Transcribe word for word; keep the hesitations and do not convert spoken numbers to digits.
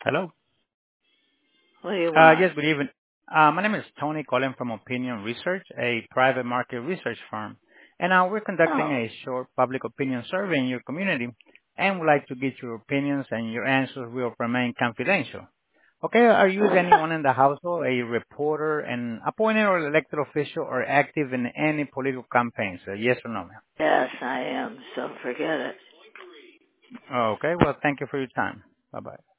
Hello. What do you Uh, want? Yes, good evening. Uh, My name is Tony, calling from Opinion Research, a private market research firm. And uh, We're conducting Oh, a short public opinion survey in your community, and would like to get your opinions, and your answers will remain confidential. Okay, are you anyone in the household, a reporter, an appointed or elected official, or active in any political campaigns? Uh, Yes or no, ma'am? yes, I am, so forget it. Okay, well, thank you for your time. Bye-bye.